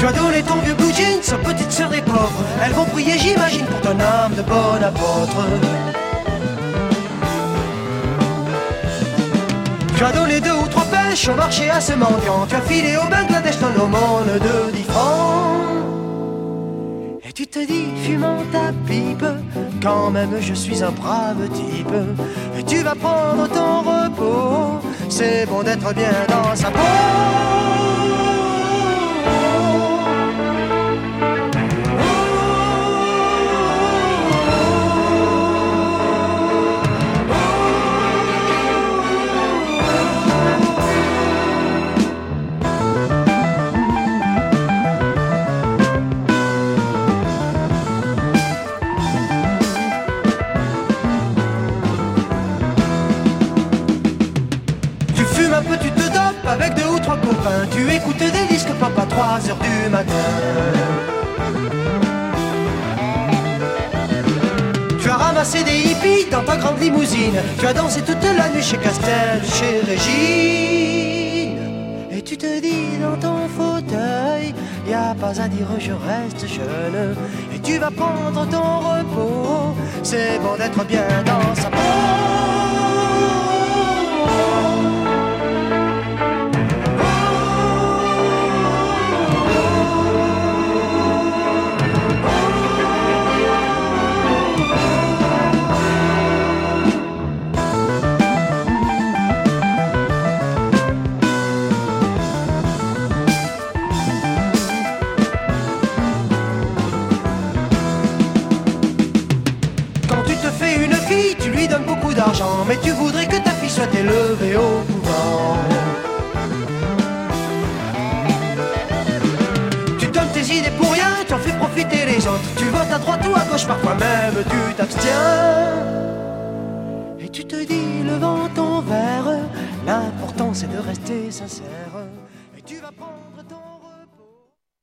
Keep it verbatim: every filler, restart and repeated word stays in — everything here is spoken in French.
Tu as donné ton vieux blue jeans aux petites sœurs des pauvres. Elles vont prier, j'imagine, pour ton âme de bon apôtre. Tu as donné deux ou trois pêches au marché à ce mendiant. Tu as filé au Bangladesh ton aumône de dix francs. Et tu te dis, fumant ta pipe, quand même je suis un brave type. Et tu vas prendre ton repos, c'est bon d'être bien dans sa peau. Avec deux ou trois copains, tu écoutes des disques pop à trois heures du matin. Tu as ramassé des hippies dans ta grande limousine. Tu as dansé toute la nuit chez Castel, chez Régine. Et tu te dis dans ton fauteuil, y a pas à dire je reste jeune. Et tu vas prendre ton repos, c'est bon d'être bien dans sa peau. Mais tu voudrais que ta fille soit élevée au couvent. Tu donnes tes idées pour rien, tu en fais profiter les autres. Tu votes à droite ou à gauche, parfois même tu t'abstiens. Et tu te dis, levant ton verre, l'important c'est de rester sincère. Et tu vas prendre ton